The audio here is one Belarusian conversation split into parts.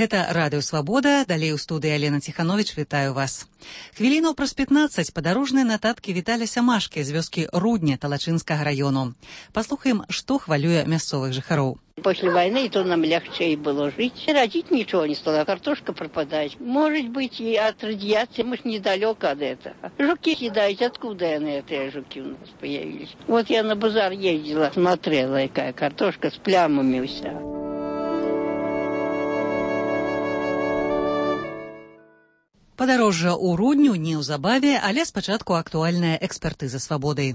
Гэта Радыё Свабода, далей у студыі Алена Ціхановіч, вітаю вас. Хвілінаў праз 15 падарожныя нататкі Віталя Сямашкі з вёскі Рудня Талачынскага раёну. Паслухаем, што хвалюе мясцовых жыхароў. После войны то нам легче было жить. Родить ничего не стало, картошка пропадает. Может быть, и от радиации, мы ж недалеко от этого. Жуки съедают, откуда они, эти жуки у нас появились. Вот я на базар ездила, смотрела, какая картошка с плямами вся. Падарожжа ў Рудню неўзабаве, але спачатку актуальная экспертыза свабоды.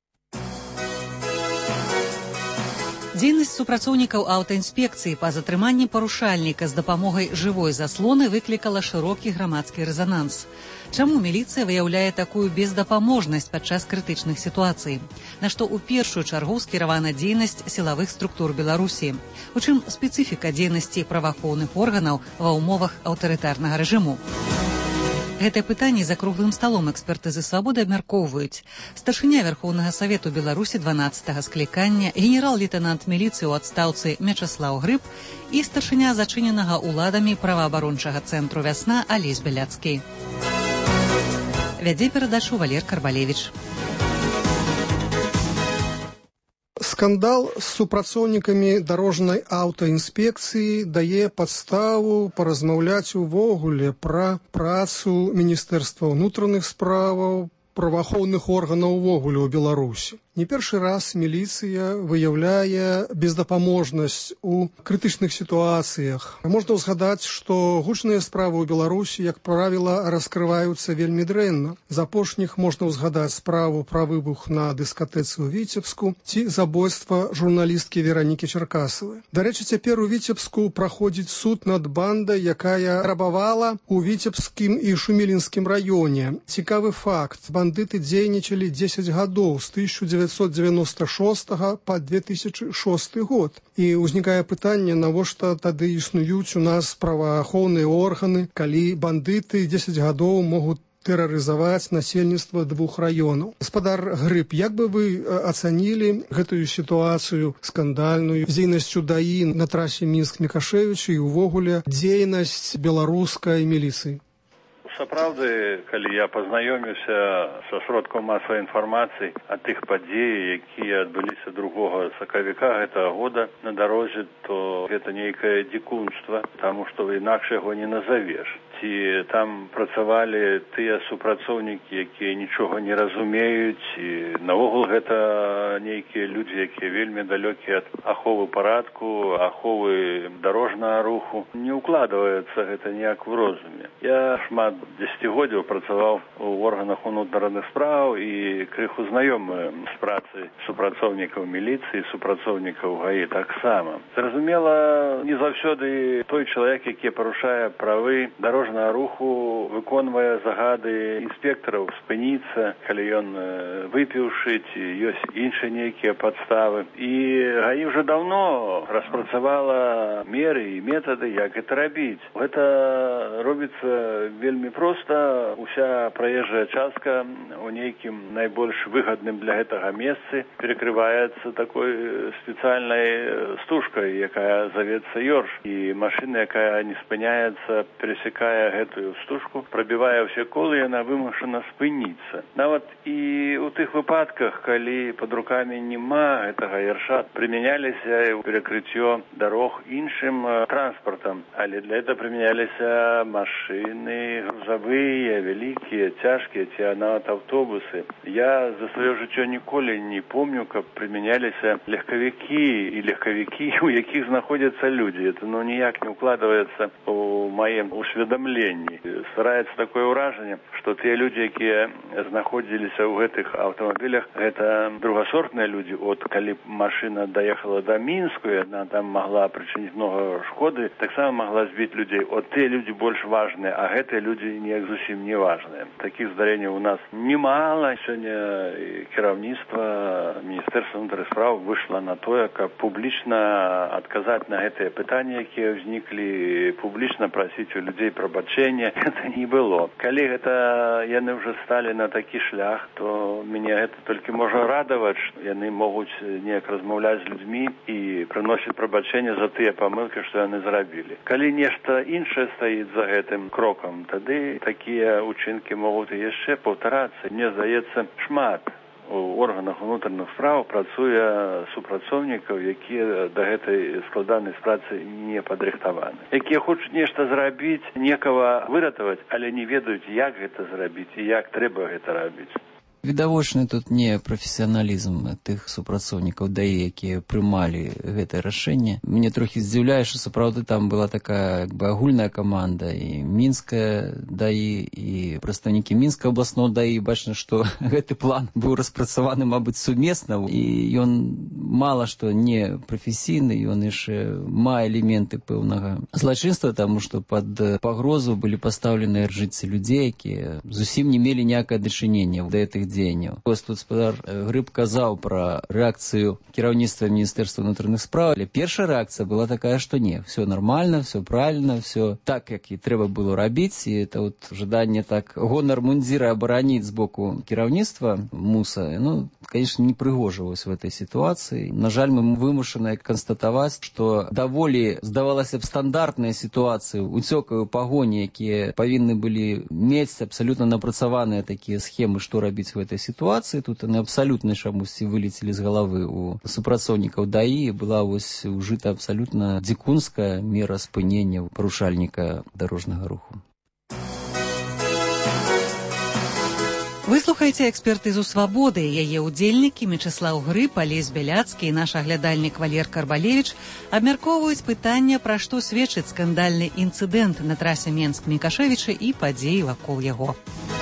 Дзейнасць супрацоўнікаў аўтаінспекцыі па затрыманні парушальніка з дапамогай жывой заслоны выклікала шырокі грамадскі рэзананс. Чаму міліцыя выяўляе такую бездапаможнасць падчас крытычных сітуацый? На што ў першую чаргу скіравана дзейнасць сілавых структур Беларусі? У чым спецыфіка дзейнасці праваахоўных органаў ва ўмовах аўтарытарнага рэжыму? Гэтае пытанне за круглым сталом экспертызы свабоды абмяркоўваюць старшыня Вярхоўнага Савету Беларусі 12-га склікання, генерал-лейтэнант міліцыі ў адстаўцы Мячаслаў Грыб і старшыня зачыненага ўладамі праваабарончага цэнтру «Вясна» Алесь Бяляцкі. Вядзе перадачу Валер Карбалевіч. Скандал з супрацоўнікамі дарожнай аўтаінспекцыі дае падставу паразмаўляць увогуле пра працу Міністэрства ўнутраных справаў, праваахоўных органаў увогуле ў Беларусі. Не першы раз міліцыя выяўляе бездапаможнасць у крытычных сітуацыях. Можна ўзгадаць, што гучныя справы ў Беларусі, як правіла, раскрываюцца вельмі дрэнна. З апошніх можна ўзгадаць справу пра выбух на дыскатэцы ў Віцебску ці забойства журналісткі Веранікі Чаркасавай. Дарэчы, цяпер у Віцебску праходзіць суд над бандай, якая рабавала ў Віцебскім і Шумілінскім раёне. Цікавы факт. Бандыты дзейнічалі 10 гадоў з 1996 па 2006 год. І ўзнікае пытанне, навошта тады існуюць у нас праваахоўныя органы, калі бандыты 10 гадоў могуць тэрарызаваць насельніцтва двух раёнаў. Гаспадар Грыб, як бы вы ацанілі гэтую сітуацыю скандальную дзейнасцю ДАІ на трасе Мінск-Мікашэвіч і ўвогуле дзейнасць беларускай міліцыі? Сапраўды, калі я пазнаёміўся са сродкаў масавай інфармацыі ад тых падзей, якія адбыліся 2 сакавіка гэтага года на дарозе, то гэта нейкае дзікунства, таму што інакш яго не назавеш. Ці там працавалі тыя супрацоўнікі, якія нічога не разумеюць, і наогул гэта нейкія людзі, якія вельмі далёкія ад аховы парадку, аховы дарожнага руху. Не ўкладваецца гэта ніяк у розуме. Я шмат дзесяцігоддзяў працаваў у органах унутраных спраў і крыху знаёмы з працай супрацоўнікаў міліцыі, супрацоўнікаў ГАІ таксама. Зразумела, не заўсёды той чалавек, які парушае правы дарожнага руху, выконвае загады інспектараў спыніцца, калі ён выпіўшы, ці ёсць іншыя нейкія падставы. І ГАІ ўжо даўно распрацавала меры і метады, як гэта рабіць. Гэта робіцца вельмі проста. Уся праезжая частка у нейкім найбольш выгадным для гэтага месцы перекрываецца такой спецыяльнай стужкай, якая завецца ёрш. І машына, якая не спыняецца, пересекае гэтую стужку, прабівае ўсе колы, яна вымушана спыніцца. Нават і ў тых выпадках, калі пад рукамі няма гэтага ярша, прымяняліся перакрыццё дарог іншым транспартам, але для этого прымяняліся машыны грузавыя, вялікія, цяжкія, ці нават аўтобусы. Я за сваё жыццё ніколі не помню, каб прымяняліся легкавікі, у якіх знаходзяцца людзі. Это ніяк не ўкладваецца у маім усведамленні. Ствараецца такое ўражанне, што тыя людзі, якія знаходзіліся ў гэтых аўтамабілях, гэта другасортныя людзі. От калі машына даехала да Мінску, яна там магла прычыніць многа шкоды, таксама магла збіць людзей. От тыя людзі больш важныя, а гэтыя людзі неяк зусім не важныя. Такіх здарэнняў у нас немало. Сёння кіраўніцтва Міністэрства ўнутраных спраў выйшла на тое, каб публічна адказаць на гэтыя пытанні, якія ўзніклі, публічна прасіць у людзей прабачэння. гэта не было. Калі гэта яны ўжо сталі на такі шлях, то мяне гэта толькі можа радаваць, што яны могуць неяк размаўляць з людзьмі і прыносіць прабачэнне за тыя памылкі, што яны зрабілі. Калі нешта іншае стаіць за гэтым крокам, тады такія ўчынкі могуць яшчэ паўтарацца. Мне здаецца, шмат у органах унутраных спраў працуе супрацоўнікаў, якія да гэтай складанай працы не падрыхтаваны. Якія хочуць нешта зрабіць, некага выратаваць, але не ведаюць, як гэта зрабіць і як трэба гэта рабіць. Відавочны тут не прафесіяналізм тых супрацоўнікаў ДАІ, якія прымалі гэтае рашэнне. Мне трохі здзіўляе, што сапраўды там была такая агульная каманда, і мінская ДАІ, і прадстаўнікі мінскага абласнога ДАІ. Бачна, што гэты план быў распрацаваны, мабыць, сумесна, і ён мала што не прафесійны, ён яшчэ мае элементы пэўнага злачынства, таму што пад пагрозу былі пастаўленыя жыцці людзей, якія зусім не мелі ніякае дачынення да гэтых дзеянняў. Гаспадар Грыб казаў пра рэакцыю кіраўніцтва Міністэрства ўнутраных спраў, але першая рэакцыя была такая, што не, все нормально, все правильно, все так, як і трэба было рабіць, і это вот жаданне так гонар мундзіра абараніць з боку кіраўніцтва МУСа, ну, конечно, не прыгожвалось в этой ситуации. На жаль, мы вымушаны канстатаваць, што даволі, здавалася б, стандартная ситуацыя, уцёкаю пагоні, якія павінны былі мець абсалютна напрацаваныя такія схемы, што рабіць в этой ситуации. Тут яны абсалютна чамусьці вылецелі з галавы у супрацоўнікаў ДАІ, была вось ужыта абсалютна дзікунская мера спынення парушальніка дарожнага руху. Выслухайце экспертызу «Свабоды». Яе ўдзельнікі Мечыслаў Грыб, Алесь Бяляцкі і наш аглядальнік Валер Карбалевіч абмяркоўваюць пытанне, пра што сведчыць скандальны інцыдэнт на трасе Менск-Мікашэвічы і падзеі вакол яго.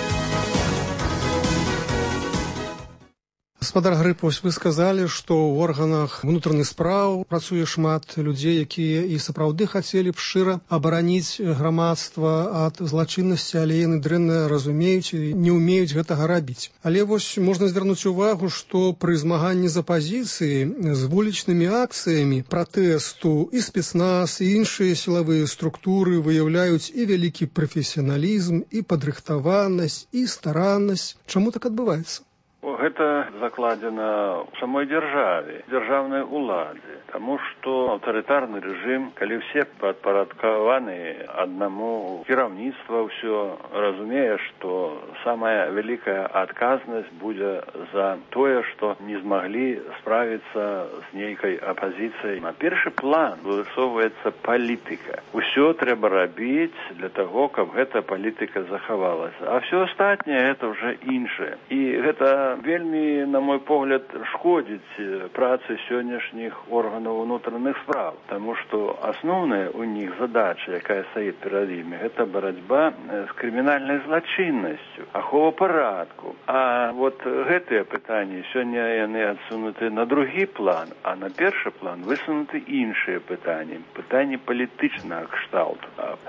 Гаспадар Грыб, вы сказалі, што ў органах унутраных спраў працуе шмат людзей, якія і сапраўды хацелі б шчыра абараніць грамадства ад злачыннасці, але яны дрэнна разумеюць і не ўмеюць гэтага рабіць. Але вось можна звярнуць увагу, што пры змаганні з апазіцыяй з вулічнымі акцыямі пратэсту і спецназ, і іншыя сілавыя структуры выяўляюць і вялікі прафесіяналізм, і падрыхтаванасць, і стараннасць. Чаму так адбываецца? Гэта закладзена ў самой дзяржаве, дзяржаўнай уладзе. Таму што аўтарытарны рэжым, калі ўсе падпарадкаваны аднаму кіраўніцтва, ўсё разумее, што самая вялікая адказнасць будзе за тое, што не змаглі справіцца з нейкай апазіцыяй. На першы план высоўваецца палітыка. Усё трэба рабіць для таго, каб гэта палітыка захавалася. А ўсё астатняе гэта ўжо іншае. І гэта вельмі, на мой погляд, шкодзіць працы сённяшніх органаў унутраных спраў, таму што асноўная у них задача, якая стаіць перад імі, гэта барацьба з крымінальнай злачыннасцю, ахова парадку. А вот гэтыя пытанні сёння яны адсунуты на другі план, а на першы план высунуты іншыя пытанні, пытанні палітычнага кшталту.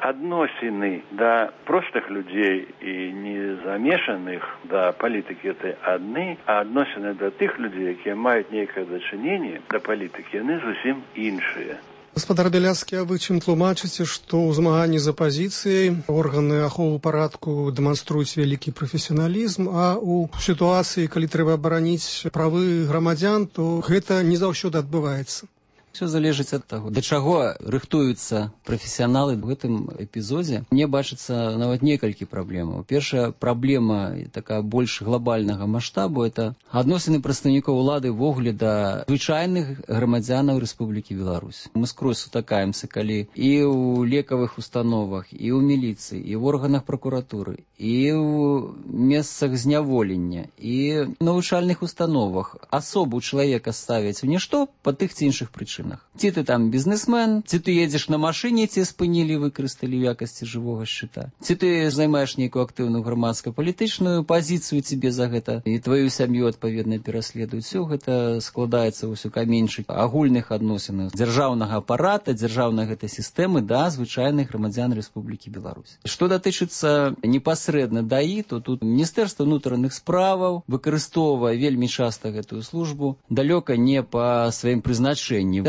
Адносіны да простых людзей і не замешаных да палітыкі этой адны, а адносіны да тых людзей, якія маюць нейкае дачыненне да палітыкі, яны зусім іншыя. Гаспадар Бяляцкі, а вы чым тлумачыце, што ў змаганні з апазіцыяй органы аховы парадку дэманструюць вялікі прафесіяналізм, а ў сітуацыі, калі трэба абараніць правы грамадзян, то гэта не заўсёды адбываецца? Все залежыць ад таго, да чаго рыхтуюцца прафесіяналы ў гэтым эпізодзе. Мне бачыцца нават некалькі праблемаў. Першая праблема, такая больш глобальнага маштабу, это адносіны прадстаўнікоў улады ввогуле да звычайных грамадзянаў Рэспублікі Беларусь. Мы скрозь сутыкаемся, калі і ў лекавых установах, і ў міліцыі, і ў органах пракуратуры, і ў месцах зняволення, і ў навучальных установах асобу чалавека ставяць у нішто па тых ці іншых прычынах. Ці ты там бізнесмен, ці ты едзеш на машыне, ці спынілі, выкарысталі ў якасці жывога шчыта, ці ты займаеш нейкую актыўную грамадска-палітычную пазіцыю, цябе за гэта і тваю сям'ю адпаведна пераследуюць. Усё гэта складаецца ўсё каменьчык агульных адносінаў дзяржаўнага апарата, дзяржаўнай гэтай сістэмы да звычайных грамадзян Рэспублікі Беларусь. Што датычыцца непасрэдна ДАІ, то тут Міністэрства ўнутраных справаў выкарыстоўвае вельмі часта гэтую службу далёка не па сваім прызначэнні.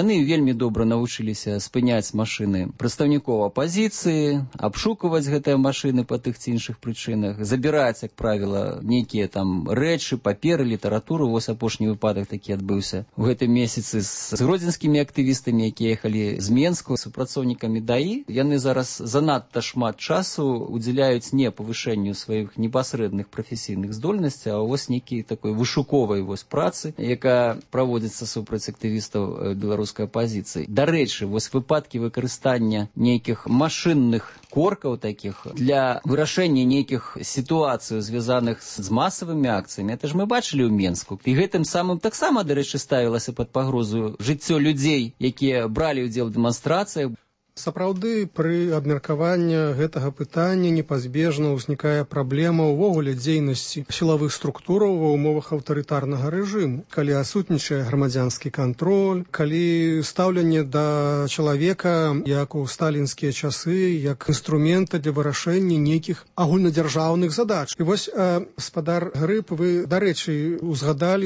яны вельмі добра навучыліся спыняць машыны прадстаўнікоў апазіцыі, абшукваць гэтыя машыны па тых ці іншых прычынах, забіраць, як правіла, нейкія там рэчы, паперы, літаратуру. Вось апошні выпадак такі адбыўся у гэтым месяцы з гродзенскімі актывістамі, якія ехалі з Менску, супрацоўнікамі ДАІ. Яны зараз занадта шмат часу удзяляюць не павышэнню сваіх непасрэдных прафесійных здольнасцей, а вось нейкай такой вышуковай вось працы, якая праводзіцца супраць актывістаў беларускай апазіцыі. Дарэчы, вось выпадкі выкарыстання нейкіх машынных коркаў такіх для вырашэння нейкіх сітуацый, звязаных з масавымі акцыямі, это ж мы бачылі ў Менску. І гэтым самым таксама, дарэчы, ставілася пад пагрозу жыццё людзей, якія бралі ўдзел у дэманстрацыях. Сапраўды, пры абмеркаванні гэтага пытання непазбежна ўзнікае праблема ўвогуле дзейнасці сілавых структураў ва ўмовах аўтарытарнага рэжыму. Калі адсутнічае грамадзянскі кантроль, калі стаўленне да чалавека, як у сталінскія часы, як інструмента для вырашэння нейкіх агульнадзяржаўных задач. І вось, гаспадар Грыб, вы, дарэчы, узгадалі